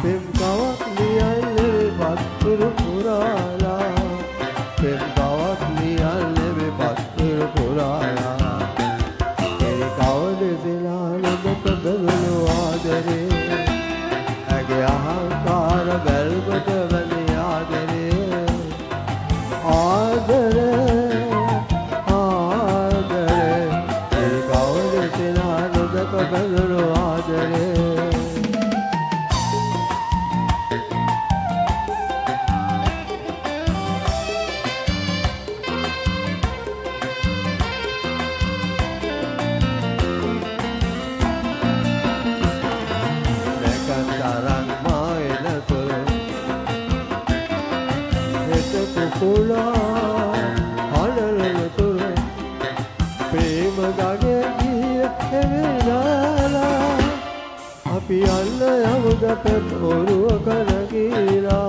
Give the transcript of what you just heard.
පෙම් කවක් ලියන්නේ පත්තුරු පුරාලා පෙම් කවක් ලියන්නේ පත්තුරු පුරාලා ඒ කවද සිනාලද බබලු ආදරේ ඇගේ අහංකාර බැල්මට වැනි ආදරේ ආදරේ ආදරේ ඒ කවද සිනාලද බබලු ආදරේ අපි අල්ල යමුද පෙම් ඔරුව කරගීලා